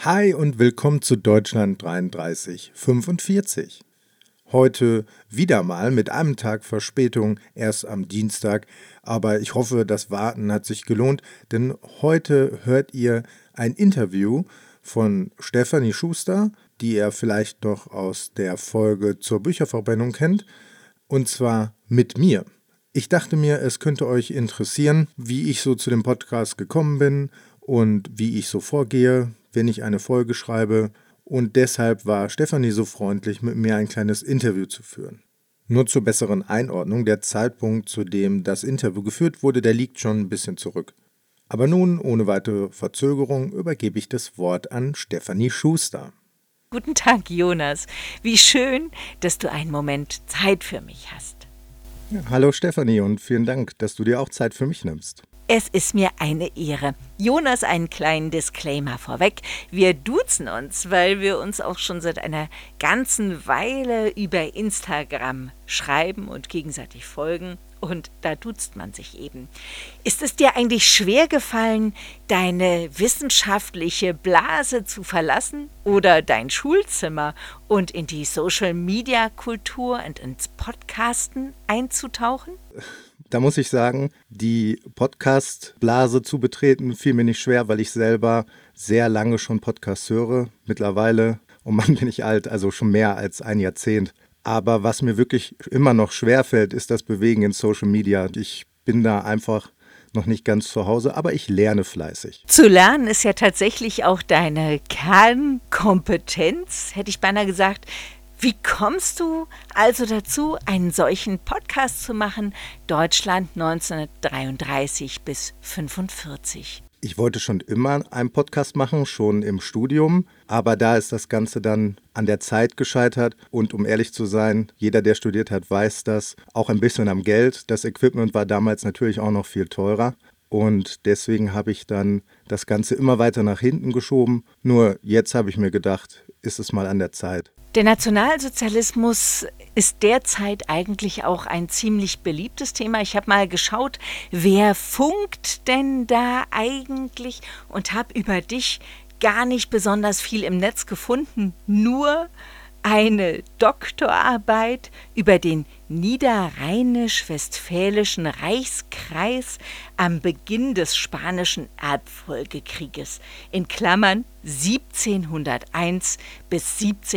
Hi und willkommen zu Deutschland 3345. Heute wieder mal mit einem Tag Verspätung, erst am Dienstag, aber ich hoffe, das Warten hat sich gelohnt, denn heute hört ihr ein Interview von Stefanie Schuster, die ihr vielleicht noch aus der Folge zur Bücherverbrennung kennt, und zwar mit mir. Ich dachte mir, es könnte euch interessieren, wie ich so zu dem Podcast gekommen bin und wie ich so vorgehe, wenn ich eine Folge schreibe, und deshalb war Stefanie so freundlich, mit mir ein kleines Interview zu führen. Nur zur besseren Einordnung, der Zeitpunkt, zu dem das Interview geführt wurde, der liegt schon ein bisschen zurück. Aber nun, ohne weitere Verzögerung, übergebe ich das Wort an Stefanie Schuster. Guten Tag, Jonas. Wie schön, dass du einen Moment Zeit für mich hast. Ja, hallo Stefanie und vielen Dank, dass du dir auch Zeit für mich nimmst. Es ist mir eine Ehre. Jonas, einen kleinen Disclaimer vorweg. Wir duzen uns, weil wir uns auch schon seit einer ganzen Weile über Instagram schreiben und gegenseitig folgen. Und da duzt man sich eben. Ist es dir eigentlich schwer gefallen, deine wissenschaftliche Blase zu verlassen oder dein Schulzimmer und in die Social-Media-Kultur und ins Podcasten einzutauchen? Da muss ich sagen, die Podcast-Blase zu betreten, fiel mir nicht schwer, weil ich selber sehr lange schon Podcasts höre. Mittlerweile, oh Mann, bin ich alt, also schon mehr als ein Jahrzehnt. Aber was mir wirklich immer noch schwerfällt, ist das Bewegen in Social Media. Ich bin da einfach noch nicht ganz zu Hause, aber ich lerne fleißig. Zu lernen ist ja tatsächlich auch deine Kernkompetenz, hätte ich beinahe gesagt. Wie kommst du also dazu, einen solchen Podcast zu machen, Deutschland 1933 bis 1945? Ich wollte schon immer einen Podcast machen, schon im Studium, aber da ist das Ganze dann an der Zeit gescheitert und um ehrlich zu sein, jeder, der studiert hat, weiß das, auch ein bisschen am Geld. Das Equipment war damals natürlich auch noch viel teurer und deswegen habe ich dann das Ganze immer weiter nach hinten geschoben. Nur jetzt habe ich mir gedacht, ist es mal an der Zeit. Der Nationalsozialismus ist derzeit eigentlich auch ein ziemlich beliebtes Thema. Ich habe mal geschaut, wer funkt denn da eigentlich, und habe über dich gar nicht besonders viel im Netz gefunden. Nur eine Doktorarbeit über den Niederrheinisch-Westfälischen Reichskreis am Beginn des Spanischen Erbfolgekrieges, in Klammern 1701 bis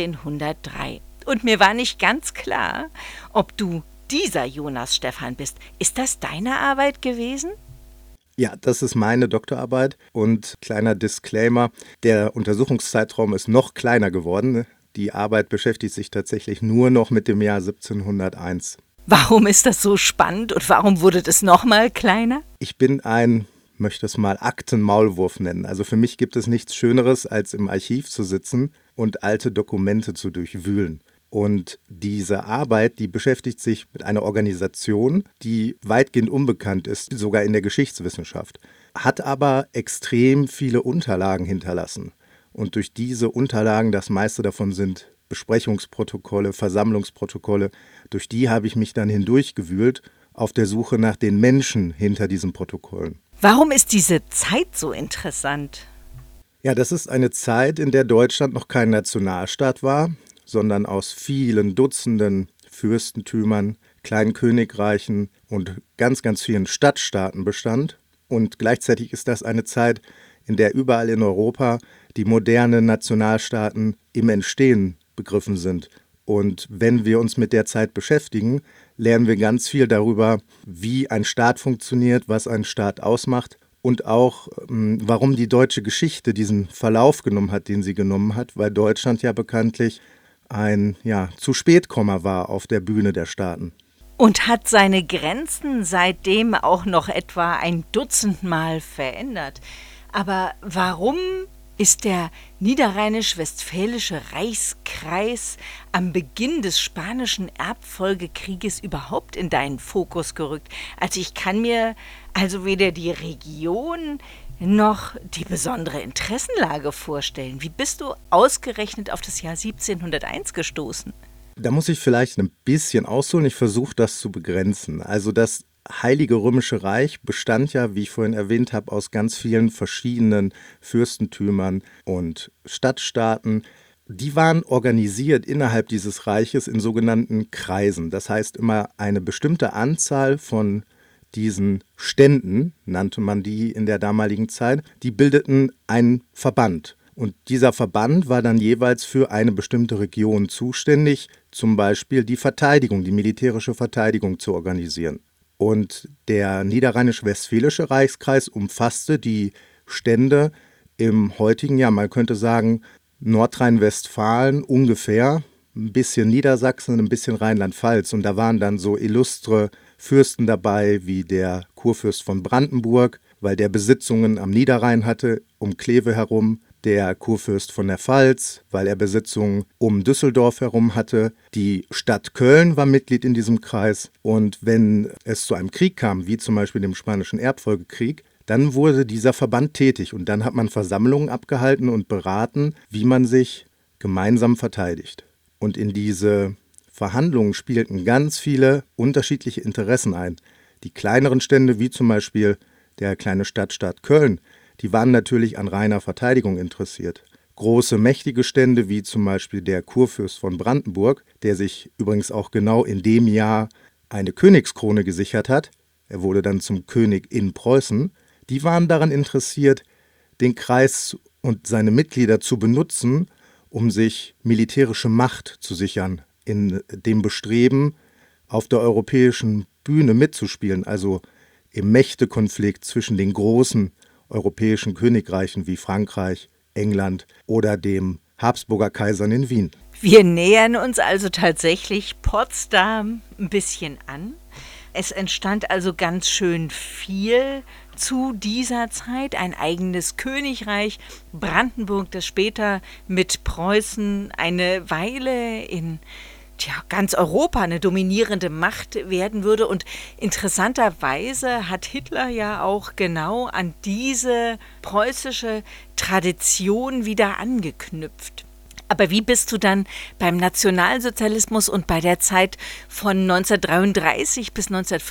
1703. Und mir war nicht ganz klar, ob du dieser Jonas Stephan bist. Ist das deine Arbeit gewesen? Ja, das ist meine Doktorarbeit und kleiner Disclaimer, der Untersuchungszeitraum ist noch kleiner geworden. Die Arbeit beschäftigt sich tatsächlich nur noch mit dem Jahr 1701. Warum ist das so spannend und warum wurde das nochmal kleiner? Ich bin möchte es mal Aktenmaulwurf nennen. Also für mich gibt es nichts Schöneres, als im Archiv zu sitzen und alte Dokumente zu durchwühlen. Und diese Arbeit, die beschäftigt sich mit einer Organisation, die weitgehend unbekannt ist, sogar in der Geschichtswissenschaft, hat aber extrem viele Unterlagen hinterlassen. Und durch diese Unterlagen, das meiste davon sind Besprechungsprotokolle, Versammlungsprotokolle, durch die habe ich mich dann hindurchgewühlt auf der Suche nach den Menschen hinter diesen Protokollen. Warum ist diese Zeit so interessant? Ja, das ist eine Zeit, in der Deutschland noch kein Nationalstaat war, sondern aus vielen Dutzenden Fürstentümern, kleinen Königreichen und ganz, ganz vielen Stadtstaaten bestand. Und gleichzeitig ist das eine Zeit, in der überall in Europa die modernen Nationalstaaten im Entstehen begriffen sind. Und wenn wir uns mit der Zeit beschäftigen, lernen wir ganz viel darüber, wie ein Staat funktioniert, was einen Staat ausmacht und auch, warum die deutsche Geschichte diesen Verlauf genommen hat, den sie genommen hat, weil Deutschland ja bekanntlich ein Zu-Spät-Kommer war auf der Bühne der Staaten. Und hat seine Grenzen seitdem auch noch etwa ein Dutzend Mal verändert. Aber warum ist der Niederrheinisch-Westfälische Reichskreis am Beginn des Spanischen Erbfolgekrieges überhaupt in deinen Fokus gerückt? Also ich kann mir also weder die Region noch die besondere Interessenlage vorstellen. Wie bist du ausgerechnet auf das Jahr 1701 gestoßen? Da muss ich vielleicht ein bisschen ausholen. Ich versuche das zu begrenzen. Also das Heilige Römische Reich bestand ja, wie ich vorhin erwähnt habe, aus ganz vielen verschiedenen Fürstentümern und Stadtstaaten. Die waren organisiert innerhalb dieses Reiches in sogenannten Kreisen. Das heißt, immer eine bestimmte Anzahl von diesen Ständen, nannte man die in der damaligen Zeit, die bildeten einen Verband. Und dieser Verband war dann jeweils für eine bestimmte Region zuständig, zum Beispiel die Verteidigung, die militärische Verteidigung zu organisieren. Und der Niederrheinisch-Westfälische Reichskreis umfasste die Stände im heutigen, ja, man könnte sagen, Nordrhein-Westfalen ungefähr, ein bisschen Niedersachsen, ein bisschen Rheinland-Pfalz. Und da waren dann so illustre Fürsten dabei, wie der Kurfürst von Brandenburg, weil der Besitzungen am Niederrhein hatte, um Kleve herum, der Kurfürst von der Pfalz, weil er Besitzungen um Düsseldorf herum hatte. Die Stadt Köln war Mitglied in diesem Kreis. Und wenn es zu einem Krieg kam, wie zum Beispiel dem Spanischen Erbfolgekrieg, dann wurde dieser Verband tätig und dann hat man Versammlungen abgehalten und beraten, wie man sich gemeinsam verteidigt. Und in diese Verhandlungen spielten ganz viele unterschiedliche Interessen ein. Die kleineren Stände, wie zum Beispiel der kleine Stadtstaat Köln, die waren natürlich an reiner Verteidigung interessiert. Große, mächtige Stände, wie zum Beispiel der Kurfürst von Brandenburg, der sich übrigens auch genau in dem Jahr eine Königskrone gesichert hat, er wurde dann zum König in Preußen, die waren daran interessiert, den Kreis und seine Mitglieder zu benutzen, um sich militärische Macht zu sichern, in dem Bestreben, auf der europäischen Bühne mitzuspielen, also im Mächtekonflikt zwischen den großen europäischen Königreichen wie Frankreich, England oder dem Habsburger Kaisern in Wien. Wir nähern uns also tatsächlich Potsdam ein bisschen an. Es entstand also ganz schön viel zu dieser Zeit, ein eigenes Königreich, Brandenburg, das später mit Preußen eine Weile in ganz Europa eine dominierende Macht werden würde. Und interessanterweise hat Hitler ja auch genau an diese preußische Tradition wieder angeknüpft. Aber wie bist du dann beim Nationalsozialismus und bei der Zeit von 1933 bis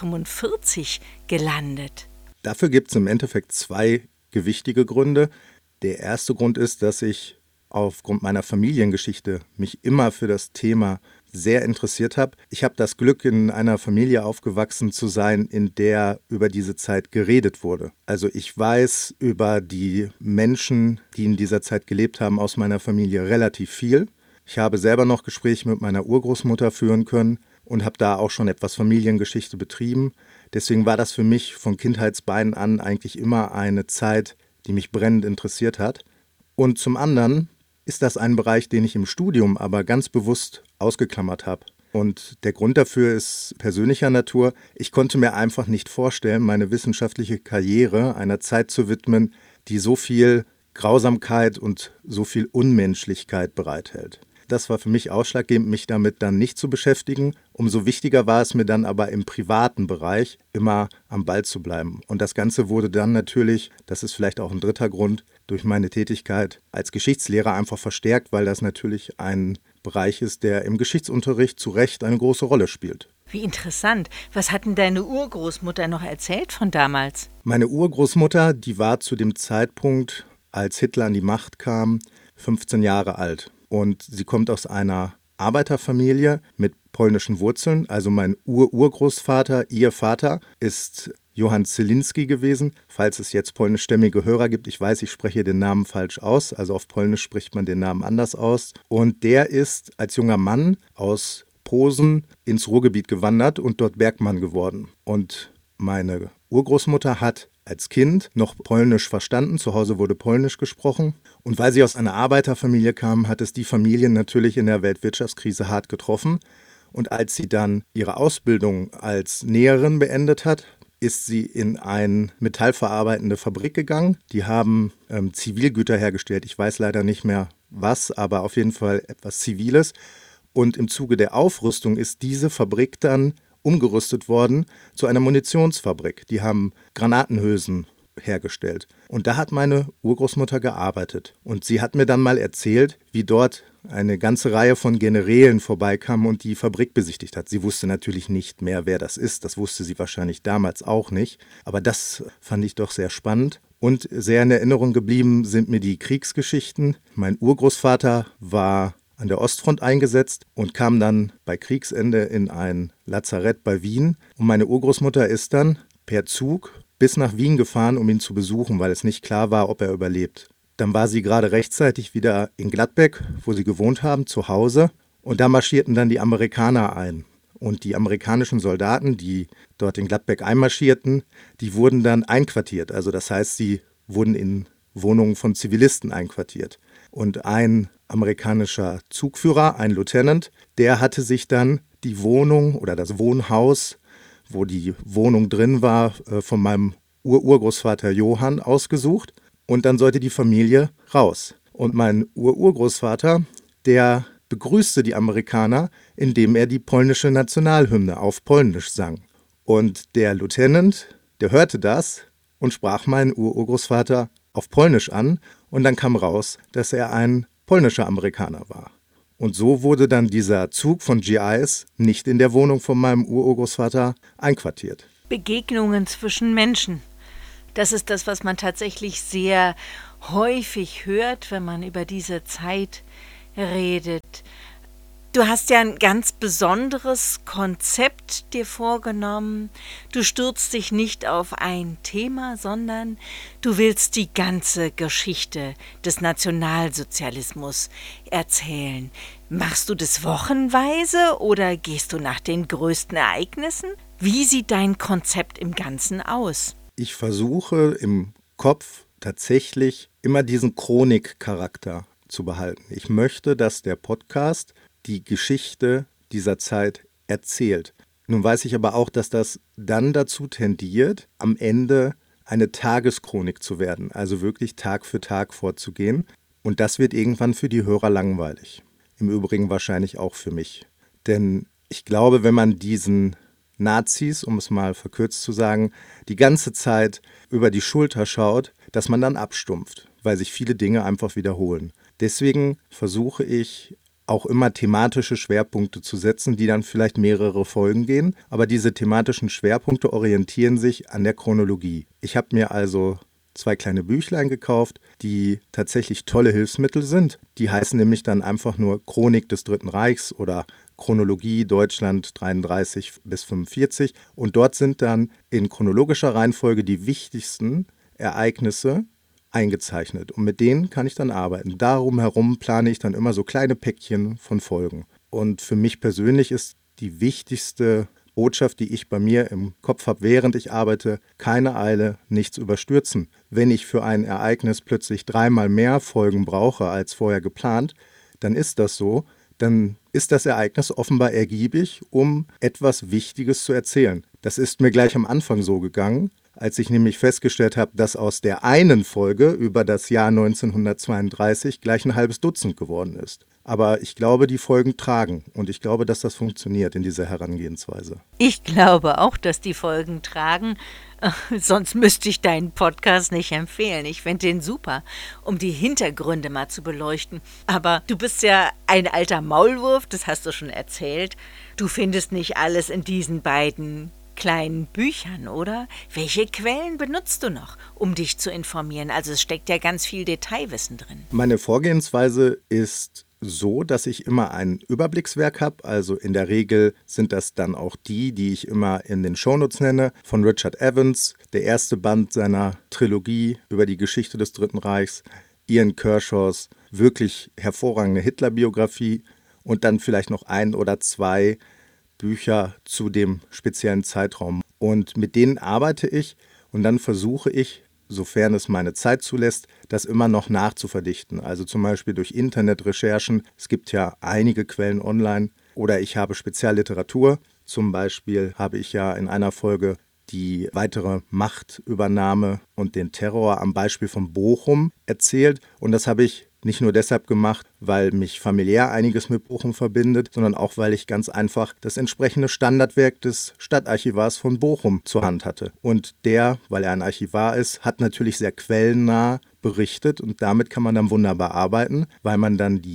1945 gelandet? Dafür gibt es im Endeffekt zwei gewichtige Gründe. Der erste Grund ist, dass ich aufgrund meiner Familiengeschichte mich immer für das Thema sehr interessiert habe. Ich habe das Glück, in einer Familie aufgewachsen zu sein, in der über diese Zeit geredet wurde. Also ich weiß über die Menschen, die in dieser Zeit gelebt haben, aus meiner Familie relativ viel. Ich habe selber noch Gespräche mit meiner Urgroßmutter führen können und habe da auch schon etwas Familiengeschichte betrieben. Deswegen war das für mich von Kindheitsbeinen an eigentlich immer eine Zeit, die mich brennend interessiert hat. Und zum anderen ist das ein Bereich, den ich im Studium aber ganz bewusst ausgeklammert habe. Und der Grund dafür ist persönlicher Natur. Ich konnte mir einfach nicht vorstellen, meine wissenschaftliche Karriere einer Zeit zu widmen, die so viel Grausamkeit und so viel Unmenschlichkeit bereithält. Das war für mich ausschlaggebend, mich damit dann nicht zu beschäftigen. Umso wichtiger war es mir dann aber im privaten Bereich immer am Ball zu bleiben. Und das Ganze wurde dann natürlich, das ist vielleicht auch ein dritter Grund, durch meine Tätigkeit als Geschichtslehrer einfach verstärkt, weil das natürlich ein Bereich ist, der im Geschichtsunterricht zu Recht eine große Rolle spielt. Wie interessant. Was hat denn deine Urgroßmutter noch erzählt von damals? Meine Urgroßmutter, die war zu dem Zeitpunkt, als Hitler an die Macht kam, 15 Jahre alt. Und sie kommt aus einer Arbeiterfamilie mit polnischen Wurzeln. Also mein Urgroßvater, ihr Vater, ist Johann Zielinski gewesen. Falls es jetzt polnischstämmige Hörer gibt, ich weiß, ich spreche den Namen falsch aus. Also auf Polnisch spricht man den Namen anders aus. Und der ist als junger Mann aus Posen ins Ruhrgebiet gewandert und dort Bergmann geworden. Und meine Urgroßmutter hat als Kind noch Polnisch verstanden. Zu Hause wurde Polnisch gesprochen. Und weil sie aus einer Arbeiterfamilie kam, hat es die Familie natürlich in der Weltwirtschaftskrise hart getroffen. Und als sie dann ihre Ausbildung als Näherin beendet hat, ist sie in eine metallverarbeitende Fabrik gegangen. Die haben Zivilgüter hergestellt. Ich weiß leider nicht mehr was, aber auf jeden Fall etwas Ziviles. Und im Zuge der Aufrüstung ist diese Fabrik dann umgerüstet worden zu einer Munitionsfabrik. Die haben Granatenhülsen hergestellt. Und da hat meine Urgroßmutter gearbeitet. Und sie hat mir dann mal erzählt, wie dort eine ganze Reihe von Generälen vorbeikam und die Fabrik besichtigt hat. Sie wusste natürlich nicht mehr, wer das ist. Das wusste sie wahrscheinlich damals auch nicht. Aber das fand ich doch sehr spannend. Und sehr in Erinnerung geblieben sind mir die Kriegsgeschichten. Mein Urgroßvater war an der Ostfront eingesetzt und kam dann bei Kriegsende in ein Lazarett bei Wien. Und meine Urgroßmutter ist dann per Zug bis nach Wien gefahren, um ihn zu besuchen, weil es nicht klar war, ob er überlebt. Dann war sie gerade rechtzeitig wieder in Gladbeck, wo sie gewohnt haben, zu Hause. Und da marschierten dann die Amerikaner ein. Und die amerikanischen Soldaten, die dort in Gladbeck einmarschierten, die wurden dann einquartiert. Also das heißt, sie wurden in Wohnungen von Zivilisten einquartiert. Und ein amerikanischer Zugführer, ein Lieutenant, der hatte sich dann die Wohnung oder das Wohnhaus, wo die Wohnung drin war, von meinem Urgroßvater Johann ausgesucht. Und dann sollte die Familie raus. Und mein Urgroßvater, der begrüßte die Amerikaner, indem er die polnische Nationalhymne auf Polnisch sang. Und der Lieutenant, der hörte das und sprach meinen Urgroßvater auf Polnisch an. Und dann kam raus, dass er ein polnischer Amerikaner war. Und so wurde dann dieser Zug von GIs nicht in der Wohnung von meinem Urgroßvater einquartiert. Begegnungen zwischen Menschen. Das ist das, was man tatsächlich sehr häufig hört, wenn man über diese Zeit redet. Du hast ja ein ganz besonderes Konzept dir vorgenommen. Du stürzt dich nicht auf ein Thema, sondern du willst die ganze Geschichte des Nationalsozialismus erzählen. Machst du das wochenweise oder gehst du nach den größten Ereignissen? Wie sieht dein Konzept im Ganzen aus? Ich versuche im Kopf tatsächlich immer diesen Chronikcharakter zu behalten. Ich möchte, dass der Podcast die Geschichte dieser Zeit erzählt. Nun weiß ich aber auch, dass das dann dazu tendiert, am Ende eine Tageschronik zu werden, also wirklich Tag für Tag vorzugehen. Und das wird irgendwann für die Hörer langweilig. Im Übrigen wahrscheinlich auch für mich. Denn ich glaube, wenn man diesen Nazis, um es mal verkürzt zu sagen, die ganze Zeit über die Schulter schaut, dass man dann abstumpft, weil sich viele Dinge einfach wiederholen. Deswegen versuche ich auch immer thematische Schwerpunkte zu setzen, die dann vielleicht mehrere Folgen gehen. Aber diese thematischen Schwerpunkte orientieren sich an der Chronologie. Ich habe mir also 2 kleine Büchlein gekauft, die tatsächlich tolle Hilfsmittel sind. Die heißen nämlich dann einfach nur Chronik des Dritten Reichs oder Chronologie Deutschland 33 bis 45. Und dort sind dann in chronologischer Reihenfolge die wichtigsten Ereignisse eingezeichnet. Und mit denen kann ich dann arbeiten. Darum herum plane ich dann immer so kleine Päckchen von Folgen. Und für mich persönlich ist die wichtigste Botschaft, die ich bei mir im Kopf habe, während ich arbeite: keine Eile, nichts überstürzen. Wenn ich für ein Ereignis plötzlich 3-mal mehr Folgen brauche als vorher geplant, dann ist das so. Dann ist das Ereignis offenbar ergiebig, um etwas Wichtiges zu erzählen. Das ist mir gleich am Anfang so gegangen, als ich nämlich festgestellt habe, dass aus der einen Folge über das Jahr 1932 gleich ein halbes Dutzend geworden ist. Aber ich glaube, die Folgen tragen und ich glaube, dass das funktioniert in dieser Herangehensweise. Ich glaube auch, dass die Folgen tragen. Sonst müsste ich deinen Podcast nicht empfehlen. Ich fände den super, um die Hintergründe mal zu beleuchten. Aber du bist ja ein alter Maulwurf, das hast du schon erzählt. Du findest nicht alles in diesen beiden kleinen Büchern, oder? Welche Quellen benutzt du noch, um dich zu informieren? Also es steckt ja ganz viel Detailwissen drin. Meine Vorgehensweise ist so, dass ich immer ein Überblickswerk habe. Also in der Regel sind das dann auch die ich immer in den Shownotes nenne, von Richard Evans, der erste Band seiner Trilogie über die Geschichte des Dritten Reichs, Ian Kershaws wirklich hervorragende Hitler-Biografie und dann vielleicht noch 1 oder 2 Bücher zu dem speziellen Zeitraum. Und mit denen arbeite ich und dann versuche ich, sofern es meine Zeit zulässt, das immer noch nachzuverdichten. Also zum Beispiel durch Internetrecherchen. Es gibt ja einige Quellen online. Oder ich habe Spezialliteratur. Zum Beispiel habe ich ja in einer Folge die weitere Machtübernahme und den Terror am Beispiel von Bochum erzählt. Und das habe ich nicht nur deshalb gemacht, weil mich familiär einiges mit Bochum verbindet, sondern auch, weil ich ganz einfach das entsprechende Standardwerk des Stadtarchivars von Bochum zur Hand hatte. Und der, weil er ein Archivar ist, hat natürlich sehr quellennah berichtet und damit kann man dann wunderbar arbeiten, weil man dann die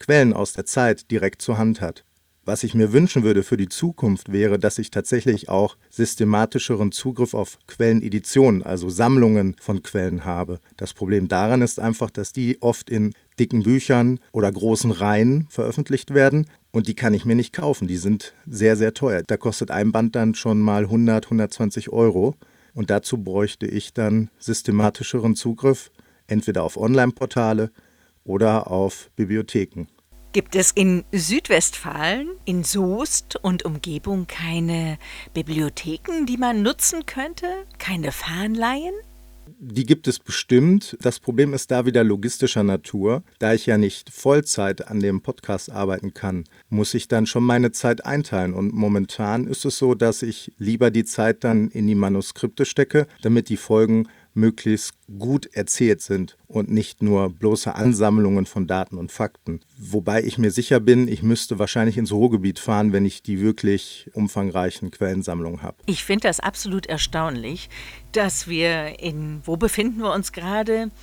Quellen aus der Zeit direkt zur Hand hat. Was ich mir wünschen würde für die Zukunft wäre, dass ich tatsächlich auch systematischeren Zugriff auf Quelleneditionen, also Sammlungen von Quellen habe. Das Problem daran ist einfach, dass die oft in dicken Büchern oder großen Reihen veröffentlicht werden und die kann ich mir nicht kaufen. Die sind sehr, sehr teuer. Da kostet ein Band dann schon mal 100, 120 Euro und dazu bräuchte ich dann systematischeren Zugriff, entweder auf Online-Portale oder auf Bibliotheken. Gibt es in Südwestfalen, in Soest und Umgebung keine Bibliotheken, die man nutzen könnte? Keine Fernleihen? Die gibt es bestimmt. Das Problem ist da wieder logistischer Natur. Da ich ja nicht Vollzeit an dem Podcast arbeiten kann, muss ich dann schon meine Zeit einteilen. Und momentan ist es so, dass ich lieber die Zeit dann in die Manuskripte stecke, damit die Folgen möglichst gut erzählt sind und nicht nur bloße Ansammlungen von Daten und Fakten. Wobei ich mir sicher bin, ich müsste wahrscheinlich ins Ruhrgebiet fahren, wenn ich die wirklich umfangreichen Quellensammlungen habe. Ich finde das absolut erstaunlich, dass wir wo befinden wir uns gerade?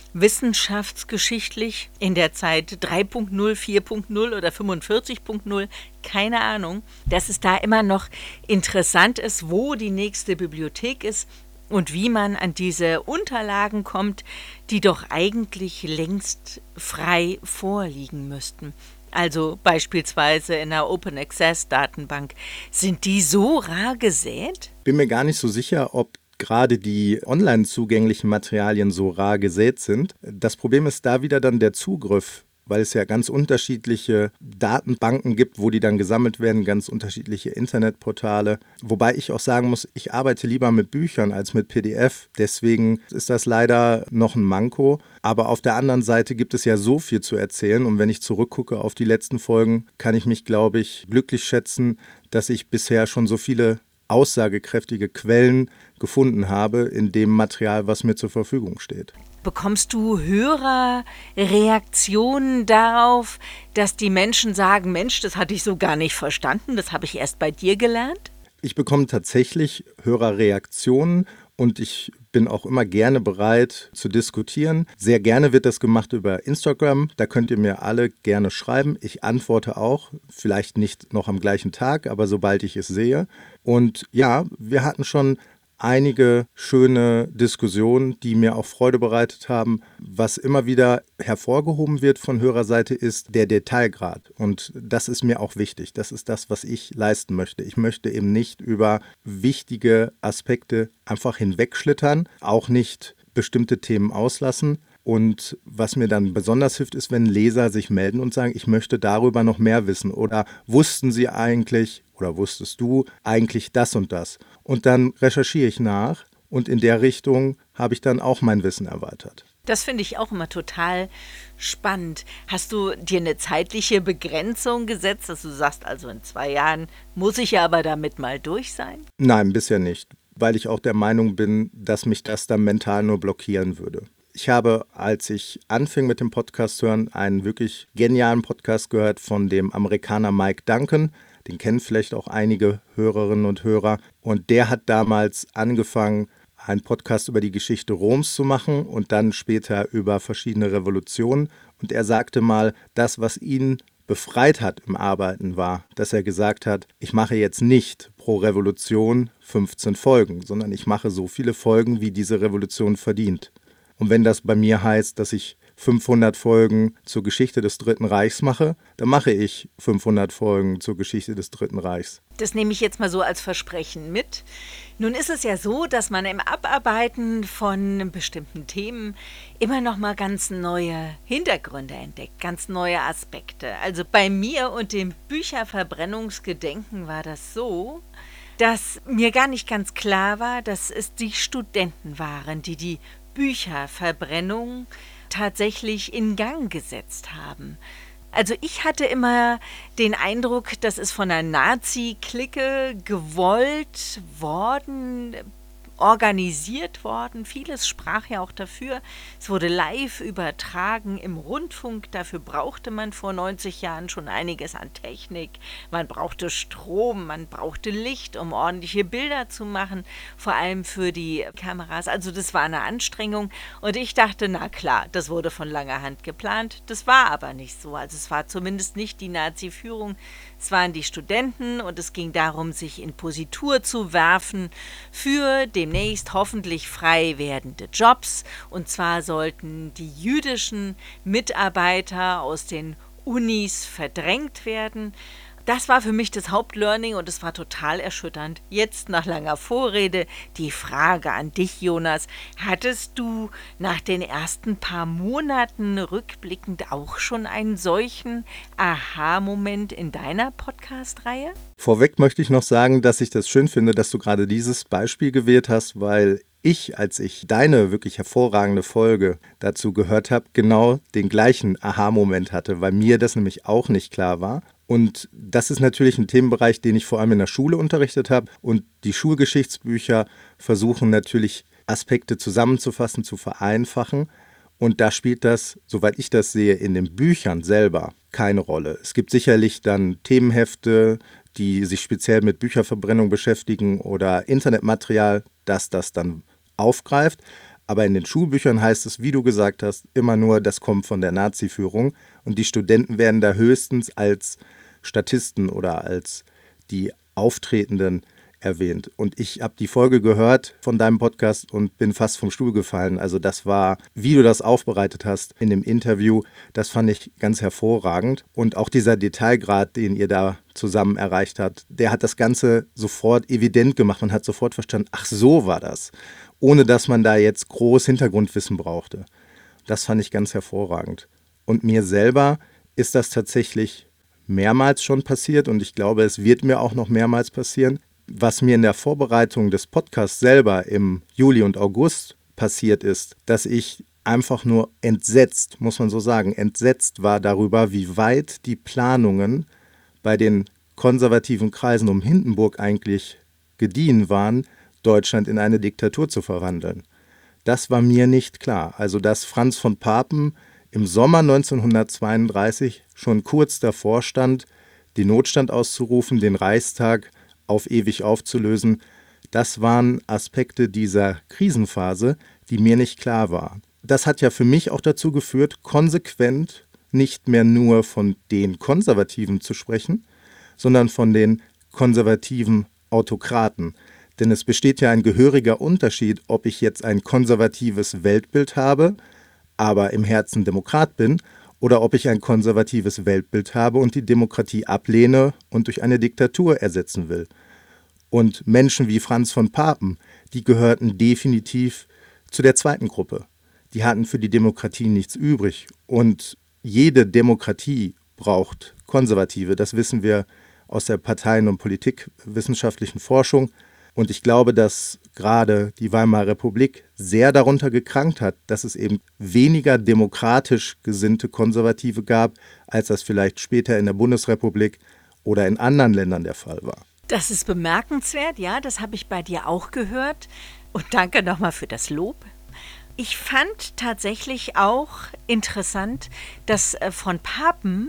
Wissenschaftsgeschichtlich in der Zeit 3.0, 4.0 oder 45.0, keine Ahnung, dass es da immer noch interessant ist, wo die nächste Bibliothek ist und wie man an diese Unterlagen kommt, die doch eigentlich längst frei vorliegen müssten. Also beispielsweise in einer Open Access Datenbank. Sind die so rar gesät? Bin mir gar nicht so sicher, ob gerade die online zugänglichen Materialien so rar gesät sind. Das Problem ist da wieder dann der Zugriff, weil es ja ganz unterschiedliche Datenbanken gibt, wo die dann gesammelt werden, ganz unterschiedliche Internetportale. Wobei ich auch sagen muss, ich arbeite lieber mit Büchern als mit PDF. Deswegen ist das leider noch ein Manko. Aber auf der anderen Seite gibt es ja so viel zu erzählen. Und wenn ich zurückgucke auf die letzten Folgen, kann ich mich, glaube ich, glücklich schätzen, dass ich bisher schon so viele aussagekräftige Quellen gefunden habe in dem Material, was mir zur Verfügung steht. Bekommst du Hörerreaktionen darauf, dass die Menschen sagen, Mensch, das hatte ich so gar nicht verstanden, das habe ich erst bei dir gelernt? Ich bekomme tatsächlich Hörerreaktionen und ich bin auch immer gerne bereit zu diskutieren. Sehr gerne wird das gemacht über Instagram. Da könnt ihr mir alle gerne schreiben. Ich antworte auch, vielleicht nicht noch am gleichen Tag, aber sobald ich es sehe. Und ja, wir hatten schon einige schöne Diskussionen, die mir auch Freude bereitet haben. Was immer wieder hervorgehoben wird von Hörerseite ist der Detailgrad. Und das ist mir auch wichtig. Das ist das, was ich leisten möchte. Ich möchte eben nicht über wichtige Aspekte einfach hinwegschlittern, auch nicht bestimmte Themen auslassen. Und was mir dann besonders hilft, ist, wenn Leser sich melden und sagen, ich möchte darüber noch mehr wissen oder wussten Sie eigentlich oder wusstest du eigentlich das und das? Und dann recherchiere ich nach und in der Richtung habe ich dann auch mein Wissen erweitert. Das finde ich auch immer total spannend. Hast du dir eine zeitliche Begrenzung gesetzt, dass du sagst, also in 2 Jahren muss ich ja aber damit mal durch sein? Nein, bisher nicht, weil ich auch der Meinung bin, dass mich das dann mental nur blockieren würde. Ich habe, als ich anfing mit dem Podcast hören, einen wirklich genialen Podcast gehört von dem Amerikaner Mike Duncan. Den kennen vielleicht auch einige Hörerinnen und Hörer. Und der hat damals angefangen, einen Podcast über die Geschichte Roms zu machen und dann später über verschiedene Revolutionen. Und er sagte mal, das, was ihn befreit hat im Arbeiten, war, dass er gesagt hat, ich mache jetzt nicht pro Revolution 15 Folgen, sondern ich mache so viele Folgen, wie diese Revolution verdient. Und wenn das bei mir heißt, dass ich 500 Folgen zur Geschichte des Dritten Reichs mache, dann mache ich 500 Folgen zur Geschichte des Dritten Reichs. Das nehme ich jetzt mal so als Versprechen mit. Nun ist es ja so, dass man im Abarbeiten von bestimmten Themen immer noch mal ganz neue Hintergründe entdeckt, ganz neue Aspekte. Also bei mir und dem Bücherverbrennungsgedenken war das so, dass mir gar nicht ganz klar war, dass es die Studenten waren, die Bücherverbrennung tatsächlich in Gang gesetzt haben. Also ich hatte immer den Eindruck, das ist von einer Nazi-Clique gewollt worden, organisiert worden. Vieles sprach ja auch dafür. Es wurde live übertragen im Rundfunk. Dafür brauchte man vor 90 Jahren schon einiges an Technik. Man brauchte Strom, man brauchte Licht, um ordentliche Bilder zu machen, vor allem für die Kameras. Also das war eine Anstrengung. Und ich dachte, na klar, das wurde von langer Hand geplant. Das war aber nicht so. Also es war zumindest nicht die Nazi-Führung. Es waren die Studenten und es ging darum, sich in Positur zu werfen für demnächst hoffentlich frei werdende Jobs. Und zwar sollten die jüdischen Mitarbeiter aus den Unis verdrängt werden. Das war für mich das Hauptlearning und es war total erschütternd. Jetzt nach langer Vorrede die Frage an dich, Jonas. Hattest du nach den ersten paar Monaten rückblickend auch schon einen solchen Aha-Moment in deiner Podcast-Reihe? Vorweg möchte ich noch sagen, dass ich das schön finde, dass du gerade dieses Beispiel gewählt hast, weil als ich deine wirklich hervorragende Folge dazu gehört habe, genau den gleichen Aha-Moment hatte, weil mir das nämlich auch nicht klar war. Und das ist natürlich ein Themenbereich, den ich vor allem in der Schule unterrichtet habe. Und die Schulgeschichtsbücher versuchen natürlich Aspekte zusammenzufassen, zu vereinfachen. Und da spielt das, soweit ich das sehe, in den Büchern selber keine Rolle. Es gibt sicherlich dann Themenhefte, die sich speziell mit Bücherverbrennung beschäftigen oder Internetmaterial, das dann aufgreift. Aber in den Schulbüchern heißt es, wie du gesagt hast, immer nur, das kommt von der Nazi-Führung. Und die Studenten werden da höchstens als Statisten oder als die Auftretenden erwähnt. Und ich habe die Folge gehört von deinem Podcast und bin fast vom Stuhl gefallen. Also das war, wie du das aufbereitet hast in dem Interview, das fand ich ganz hervorragend. Und auch dieser Detailgrad, den ihr da zusammen erreicht habt, der hat das Ganze sofort evident gemacht. Man hat sofort verstanden, ach so war das. Ohne dass man da jetzt groß Hintergrundwissen brauchte. Das fand ich ganz hervorragend. Und mir selber ist das tatsächlich mehrmals schon passiert und ich glaube, es wird mir auch noch mehrmals passieren. Was mir in der Vorbereitung des Podcasts selber im Juli und August passiert ist, dass ich einfach nur entsetzt, muss man so sagen, entsetzt war darüber, wie weit die Planungen bei den konservativen Kreisen um Hindenburg eigentlich gediehen waren, Deutschland in eine Diktatur zu verwandeln. Das war mir nicht klar. Also dass Franz von Papen im Sommer 1932 schon kurz davor stand, den Notstand auszurufen, den Reichstag auf ewig aufzulösen, das waren Aspekte dieser Krisenphase, die mir nicht klar waren. Das hat ja für mich auch dazu geführt, konsequent nicht mehr nur von den Konservativen zu sprechen, sondern von den konservativen Autokraten. Denn es besteht ja ein gehöriger Unterschied, ob ich jetzt ein konservatives Weltbild habe, aber im Herzen Demokrat bin, oder ob ich ein konservatives Weltbild habe und die Demokratie ablehne und durch eine Diktatur ersetzen will. Und Menschen wie Franz von Papen, die gehörten definitiv zu der zweiten Gruppe. Die hatten für die Demokratie nichts übrig. Und jede Demokratie braucht Konservative. Das wissen wir aus der Parteien- und politikwissenschaftlichen Forschung. Und ich glaube, dass gerade die Weimarer Republik sehr darunter gekrankt hat, dass es eben weniger demokratisch gesinnte Konservative gab, als das vielleicht später in der Bundesrepublik oder in anderen Ländern der Fall war. Das ist bemerkenswert, ja, das habe ich bei dir auch gehört. Und danke nochmal für das Lob. Ich fand tatsächlich auch interessant, dass von Papen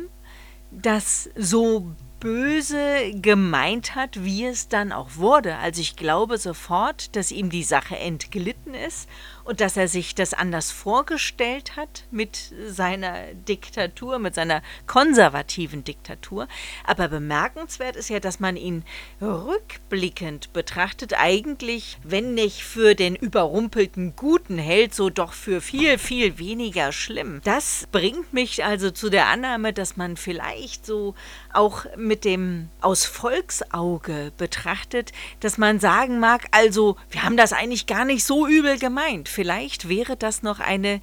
das so böse gemeint hat, wie es dann auch wurde. Also ich glaube sofort, dass ihm die Sache entglitten ist und dass er sich das anders vorgestellt hat mit seiner Diktatur, mit seiner konservativen Diktatur. Aber bemerkenswert ist ja, dass man ihn rückblickend betrachtet, eigentlich, wenn nicht für den überrumpelten Guten hält, so doch für viel, viel weniger schlimm. Das bringt mich also zu der Annahme, dass man vielleicht so auch mit dem aus Volksauge betrachtet, dass man sagen mag, also wir haben das eigentlich gar nicht so übel gemeint. Vielleicht wäre das noch eine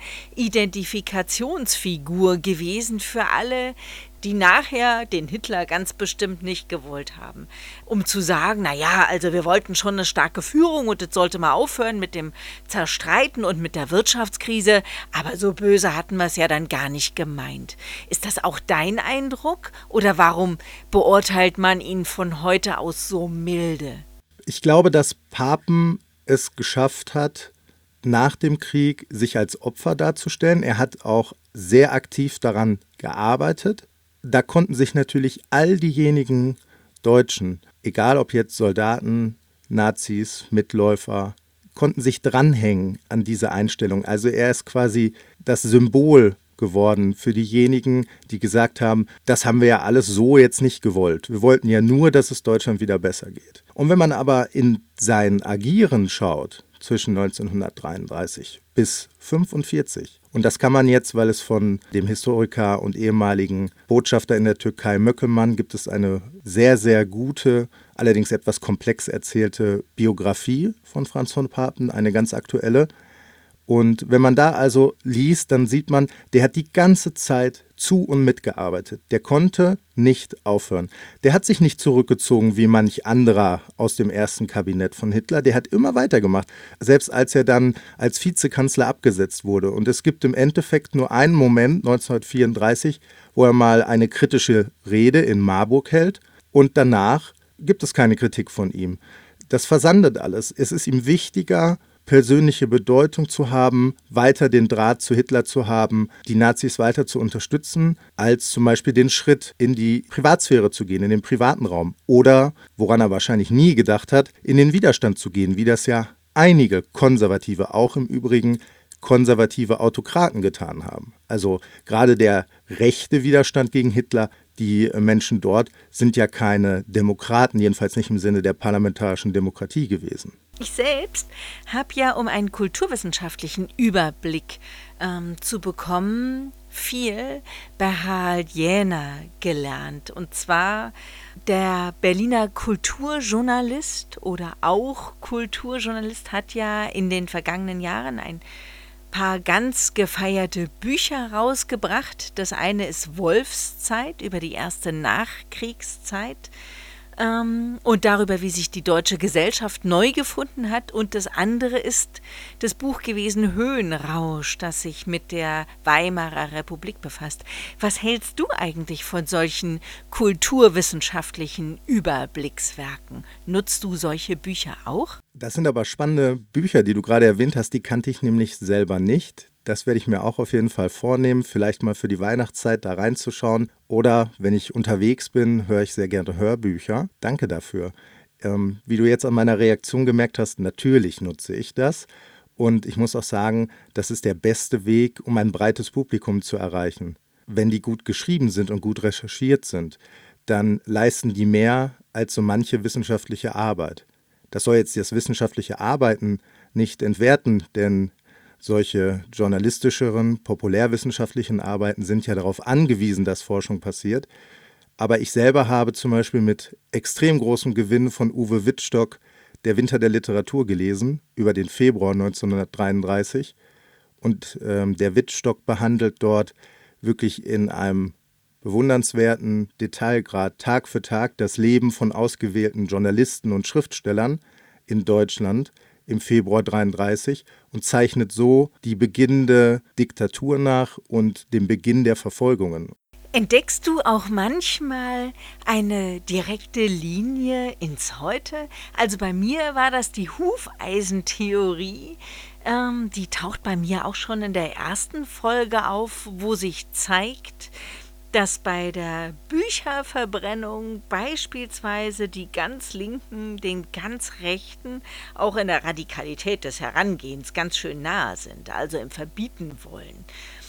Identifikationsfigur gewesen für alle, die nachher den Hitler ganz bestimmt nicht gewollt haben. Um zu sagen, naja, also wir wollten schon eine starke Führung und jetzt sollte mal aufhören mit dem Zerstreiten und mit der Wirtschaftskrise, aber so böse hatten wir es ja dann gar nicht gemeint. Ist das auch dein Eindruck oder warum beurteilt man ihn von heute aus so milde? Ich glaube, dass Papen es geschafft hat, nach dem Krieg sich als Opfer darzustellen. Er hat auch sehr aktiv daran gearbeitet. Da konnten sich natürlich all diejenigen Deutschen, egal ob jetzt Soldaten, Nazis, Mitläufer, konnten sich dranhängen an diese Einstellung. Also er ist quasi das Symbol geworden für diejenigen, die gesagt haben, das haben wir ja alles so jetzt nicht gewollt. Wir wollten ja nur, dass es Deutschland wieder besser geht. Und wenn man aber in sein Agieren schaut, zwischen 1933 bis 1945, und das kann man jetzt, weil es von dem Historiker und ehemaligen Botschafter in der Türkei Möckelmann gibt es eine sehr, sehr gute, allerdings etwas komplex erzählte Biografie von Franz von Papen, eine ganz aktuelle. Und wenn man da also liest, dann sieht man, der hat die ganze Zeit zu und mitgearbeitet. Der konnte nicht aufhören. Der hat sich nicht zurückgezogen wie manch anderer aus dem ersten Kabinett von Hitler. Der hat immer weitergemacht, selbst als er dann als Vizekanzler abgesetzt wurde. Und es gibt im Endeffekt nur einen Moment, 1934, wo er mal eine kritische Rede in Marburg hält. Und danach gibt es keine Kritik von ihm. Das versandet alles. Es ist ihm wichtiger, persönliche Bedeutung zu haben, weiter den Draht zu Hitler zu haben, die Nazis weiter zu unterstützen, als zum Beispiel den Schritt in die Privatsphäre zu gehen, in den privaten Raum. Oder, woran er wahrscheinlich nie gedacht hat, in den Widerstand zu gehen, wie das ja einige Konservative, auch im Übrigen konservative Autokraten getan haben. Also gerade der rechte Widerstand gegen Hitler, die Menschen dort sind ja keine Demokraten, jedenfalls nicht im Sinne der parlamentarischen Demokratie gewesen. Ich selbst habe ja, um einen kulturwissenschaftlichen Überblick zu bekommen, viel bei Harald Jähner gelernt. Und zwar der Berliner Kulturjournalist oder auch Kulturjournalist hat ja in den vergangenen Jahren ein paar ganz gefeierte Bücher rausgebracht. Das eine ist Wolfszeit über die erste Nachkriegszeit und darüber, wie sich die deutsche Gesellschaft neu gefunden hat. Und das andere ist das Buch gewesen Höhenrausch, das sich mit der Weimarer Republik befasst. Was hältst du eigentlich von solchen kulturwissenschaftlichen Überblickswerken? Nutzt du solche Bücher auch? Das sind aber spannende Bücher, die du gerade erwähnt hast, die kannte ich nämlich selber nicht. Das werde ich mir auch auf jeden Fall vornehmen, vielleicht mal für die Weihnachtszeit da reinzuschauen. Oder wenn ich unterwegs bin, höre ich sehr gerne Hörbücher. Danke dafür. Wie du jetzt an meiner Reaktion gemerkt hast, natürlich nutze ich das. Und ich muss auch sagen, das ist der beste Weg, um ein breites Publikum zu erreichen. Wenn die gut geschrieben sind und gut recherchiert sind, dann leisten die mehr als so manche wissenschaftliche Arbeit. Das soll jetzt das wissenschaftliche Arbeiten nicht entwerten, denn solche journalistischeren, populärwissenschaftlichen Arbeiten sind ja darauf angewiesen, dass Forschung passiert. Aber ich selber habe zum Beispiel mit extrem großem Gewinn von Uwe Wittstock Der Winter der Literatur gelesen, über den Februar 1933. Und der Wittstock behandelt dort wirklich in einem bewundernswerten Detailgrad Tag für Tag das Leben von ausgewählten Journalisten und Schriftstellern in Deutschland im Februar 1933 und zeichnet so die beginnende Diktatur nach und den Beginn der Verfolgungen. Entdeckst du auch manchmal eine direkte Linie ins Heute? Also bei mir war das die Hufeisentheorie. Die taucht bei mir auch schon in der ersten Folge auf, wo sich zeigt, dass bei der Bücherverbrennung beispielsweise die ganz Linken den ganz Rechten auch in der Radikalität des Herangehens ganz schön nahe sind, also im Verbieten wollen.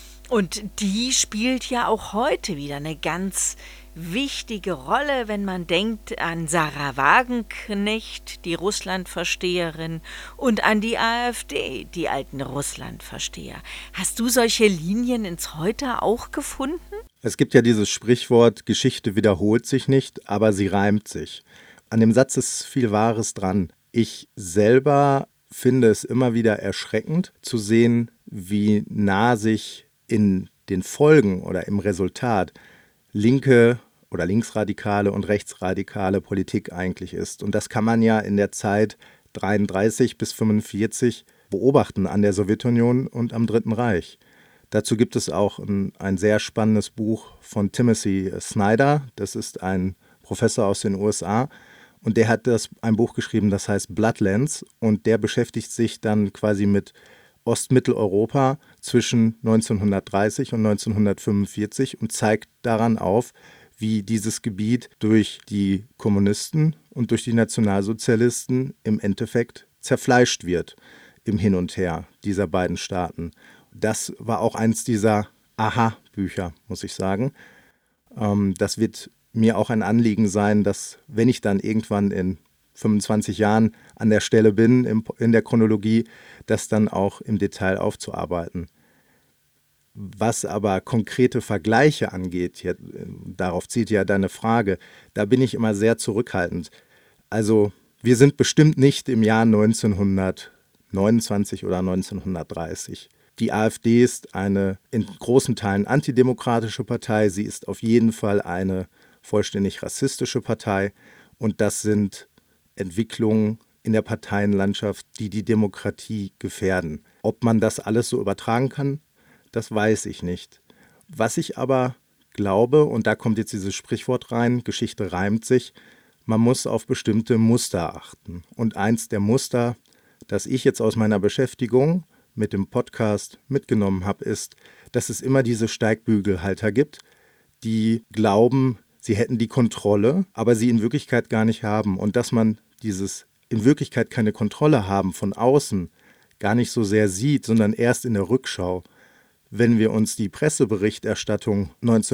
Und die spielt ja auch heute wieder eine ganz wichtige Rolle, wenn man denkt an Sarah Wagenknecht, die Russlandversteherin, und an die AfD, die alten Russlandversteher. Hast du solche Linien ins Heute auch gefunden? Es gibt ja dieses Sprichwort, Geschichte wiederholt sich nicht, aber sie reimt sich. An dem Satz ist viel Wahres dran. Ich selber finde es immer wieder erschreckend zu sehen, wie nah sich in den Folgen oder im Resultat linke oder linksradikale und rechtsradikale Politik eigentlich ist. Und das kann man ja in der Zeit 1933 bis 1945 beobachten an der Sowjetunion und am Dritten Reich. Dazu gibt es auch ein sehr spannendes Buch von Timothy Snyder. Das ist ein Professor aus den USA. Und der hat ein Buch geschrieben, das heißt Bloodlands. Und der beschäftigt sich dann quasi mit Ostmitteleuropa zwischen 1930 und 1945 und zeigt daran auf, wie dieses Gebiet durch die Kommunisten und durch die Nationalsozialisten im Endeffekt zerfleischt wird im Hin und Her dieser beiden Staaten. Das war auch eins dieser Aha-Bücher, muss ich sagen. Das wird mir auch ein Anliegen sein, dass, wenn ich dann irgendwann in 25 Jahren an der Stelle bin in der Chronologie, das dann auch im Detail aufzuarbeiten. Was aber konkrete Vergleiche angeht, darauf zielt ja deine Frage, da bin ich immer sehr zurückhaltend. Also wir sind bestimmt nicht im Jahr 1929 oder 1930. Die AfD ist eine in großen Teilen antidemokratische Partei. Sie ist auf jeden Fall eine vollständig rassistische Partei. Und das sind Entwicklungen in der Parteienlandschaft, die die Demokratie gefährden. Ob man das alles so übertragen kann, das weiß ich nicht. Was ich aber glaube, und da kommt jetzt dieses Sprichwort rein, Geschichte reimt sich, man muss auf bestimmte Muster achten. Und eins der Muster, das ich jetzt aus meiner Beschäftigung mit dem Podcast mitgenommen habe, ist, dass es immer diese Steigbügelhalter gibt, die glauben, sie hätten die Kontrolle, aber sie in Wirklichkeit gar nicht haben. Und dass man dieses in Wirklichkeit keine Kontrolle haben von außen gar nicht so sehr sieht, sondern erst in der Rückschau. Wenn wir uns die Presseberichterstattung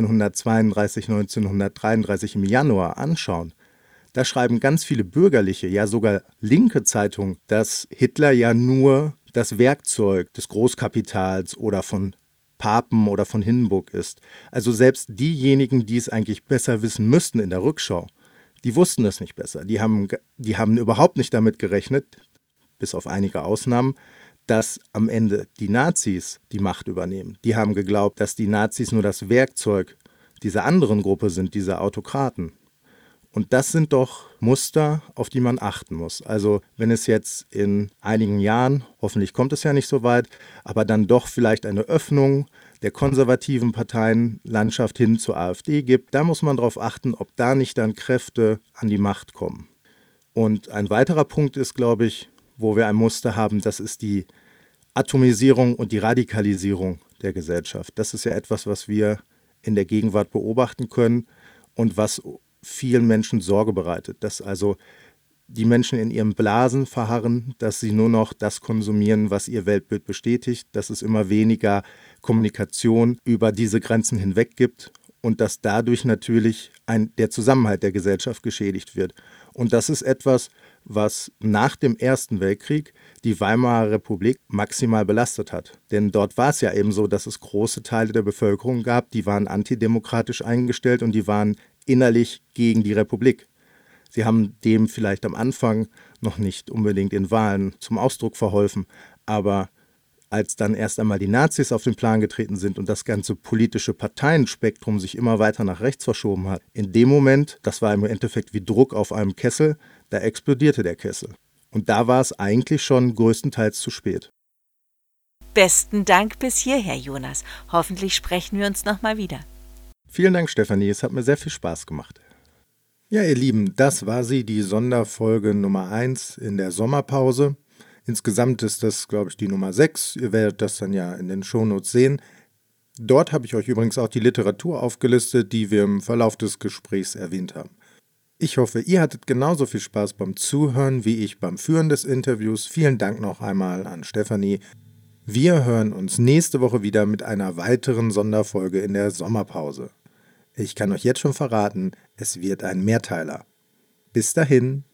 1932, 1933 im Januar anschauen, da schreiben ganz viele bürgerliche, ja sogar linke Zeitungen, dass Hitler ja nur das Werkzeug des Großkapitals oder von Papen oder von Hindenburg ist. Also selbst diejenigen, die es eigentlich besser wissen müssten in der Rückschau, die wussten es nicht besser. Die haben überhaupt nicht damit gerechnet, bis auf einige Ausnahmen, dass am Ende die Nazis die Macht übernehmen. Die haben geglaubt, dass die Nazis nur das Werkzeug dieser anderen Gruppe sind, dieser Autokraten. Und das sind doch Muster, auf die man achten muss. Also wenn es jetzt in einigen Jahren, hoffentlich kommt es ja nicht so weit, aber dann doch vielleicht eine Öffnung der konservativen Parteienlandschaft hin zur AfD gibt, da muss man darauf achten, ob da nicht dann Kräfte an die Macht kommen. Und ein weiterer Punkt ist, glaube ich, wo wir ein Muster haben, das ist die Atomisierung und die Radikalisierung der Gesellschaft. Das ist ja etwas, was wir in der Gegenwart beobachten können und was vielen Menschen Sorge bereitet, dass also die Menschen in ihren Blasen verharren, dass sie nur noch das konsumieren, was ihr Weltbild bestätigt, dass es immer weniger Kommunikation über diese Grenzen hinweg gibt und dass dadurch natürlich der Zusammenhalt der Gesellschaft geschädigt wird. Und das ist etwas, was nach dem Ersten Weltkrieg die Weimarer Republik maximal belastet hat. Denn dort war es ja eben so, dass es große Teile der Bevölkerung gab, die waren antidemokratisch eingestellt und die waren innerlich gegen die Republik. Sie haben dem vielleicht am Anfang noch nicht unbedingt in Wahlen zum Ausdruck verholfen, aber als dann erst einmal die Nazis auf den Plan getreten sind und das ganze politische Parteienspektrum sich immer weiter nach rechts verschoben hat, in dem Moment, das war im Endeffekt wie Druck auf einem Kessel, da explodierte der Kessel. Und da war es eigentlich schon größtenteils zu spät. Besten Dank bis hierher, Jonas. Hoffentlich sprechen wir uns nochmal wieder. Vielen Dank, Stefanie. Es hat mir sehr viel Spaß gemacht. Ja, ihr Lieben, das war sie, die Sonderfolge Nummer 1 in der Sommerpause. Insgesamt ist das, glaube ich, die Nummer 6. Ihr werdet das dann ja in den Shownotes sehen. Dort habe ich euch übrigens auch die Literatur aufgelistet, die wir im Verlauf des Gesprächs erwähnt haben. Ich hoffe, ihr hattet genauso viel Spaß beim Zuhören wie ich beim Führen des Interviews. Vielen Dank noch einmal an Stefanie. Wir hören uns nächste Woche wieder mit einer weiteren Sonderfolge in der Sommerpause. Ich kann euch jetzt schon verraten, es wird ein Mehrteiler. Bis dahin.